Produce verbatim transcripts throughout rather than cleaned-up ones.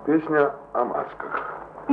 Песня о масках.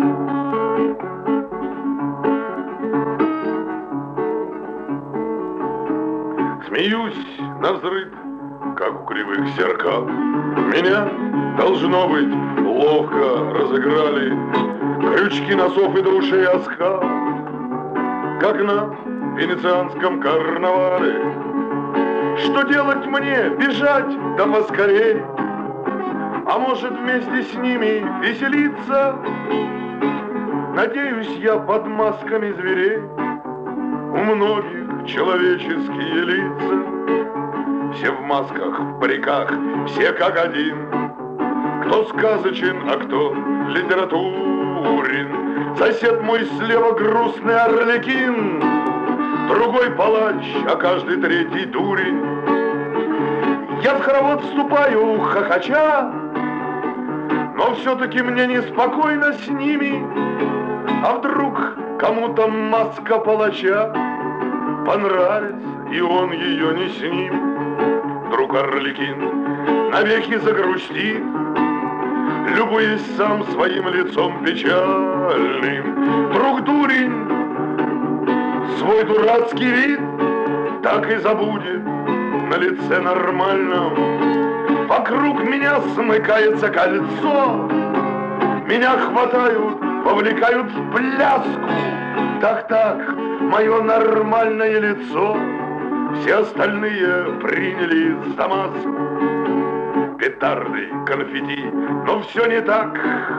Смеюсь навзрыд, как у кривых зеркал. Меня, должно быть, ловко разыграли крючки носов и до ушей оскал, как на венецианском карнавале. Что делать мне? Бежать? Да поскорей! А может, вместе с ними веселиться? Надеюсь я под масками зверей. У многих человеческие лица. Все в масках, в париках, все как один. Кто сказочен, а кто литературен. Сосед мой слева грустный арлекин, другой палач, а каждый третий дурень. Я в хоровод вступаю, хохоча, но все-таки мне неспокойно с ними. А вдруг кому-то маска палача понравится, и он ее не снимет. Вдруг арлекин навеки загрустит, любуясь сам своим лицом печальным. Вдруг дурень свой дурацкий вид так и забудет на лице нормальном. Вокруг меня смыкается кольцо, меня хватают, повлекают в пляску. Так-так, мое нормальное лицо все остальные приняли за маску. Петарды, конфетти, но все не так.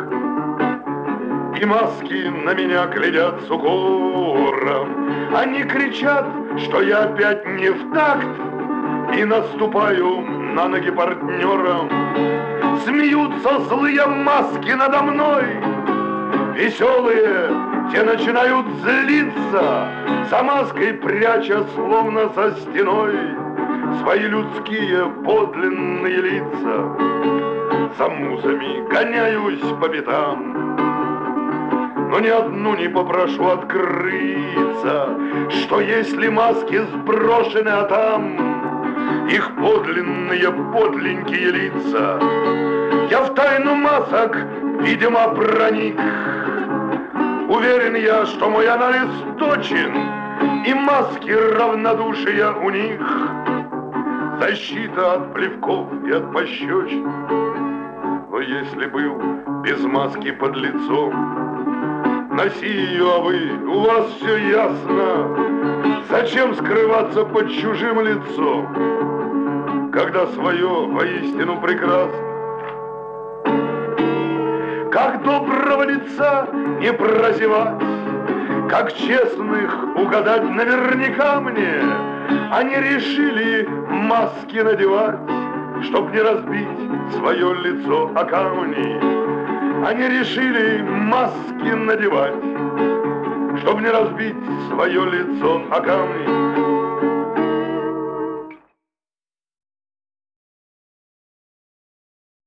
И маски на меня глядят с укором. Они кричат, что я опять не в такт, и наступаю на ноги партнерам. Смеются злые маски надо мной. Веселые, те начинают злиться, за маской пряча, словно за стеной, свои людские подлинные лица. За музами гоняюсь по пятам, но ни одну не попрошу открыться, что если маски сброшены, а там их подлинные подленькие лица. Я в тайну масок, видимо, проник. Уверен я, что мой анализ точен, и маски равнодушия у них. Защита от плевков и от пощечин. Но если был без маски под лицом, носи ее, а вы, у вас все ясно. Зачем скрываться под чужим лицом, когда свое воистину прекрасно? Как доброго лица не прозевать, как честных угадать наверняка мне. Они решили маски надевать, чтоб не разбить свое лицо о камни. Они решили маски надевать, чтоб не разбить свое лицо о камни.